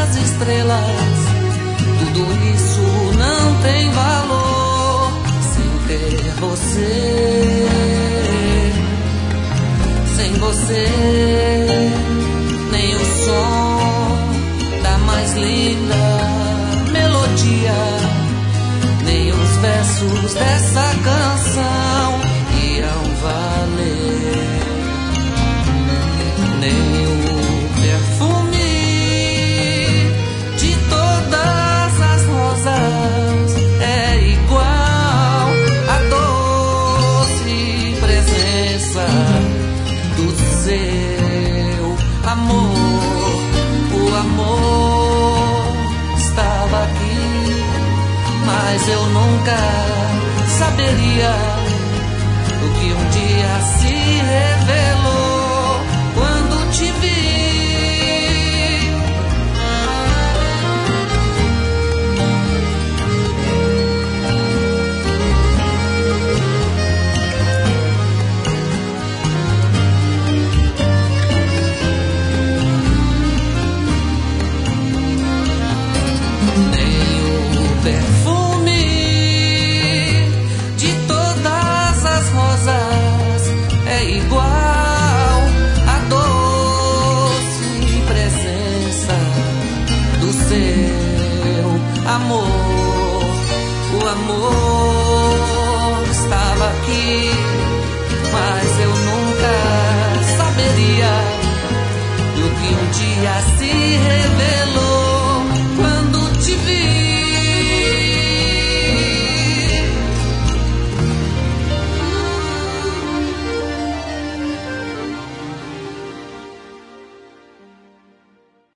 das estrelas. Tudo isso não tem valor sem ter você. Sem você, nem o som da mais linda melodia, nem os versos dessa canção iam valer, nem o perfume de todas as rosas é igual à doce presença do seu amor. O amor estava aqui, mas eu nunca saberia o que um dia se revelou quando te vi. Amor, o amor